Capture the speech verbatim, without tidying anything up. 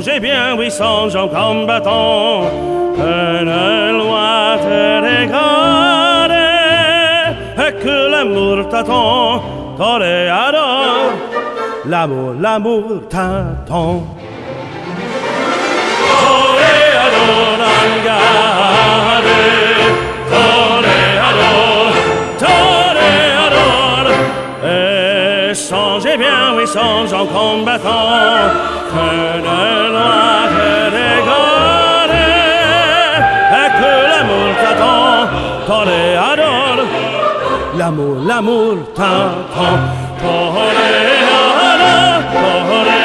songez bien, oui, songe en combattant, que ne loi te regarde, et que l'amour t'attend, toréador, l'amour, l'amour t'attend. Toréador, angade, toréador, toréador, et songez bien, oui, songe en combattant, que ne loi te regarde, et que l'amour t'attend, toréador, l'amour, l'amour t'attend, toréador, toréador.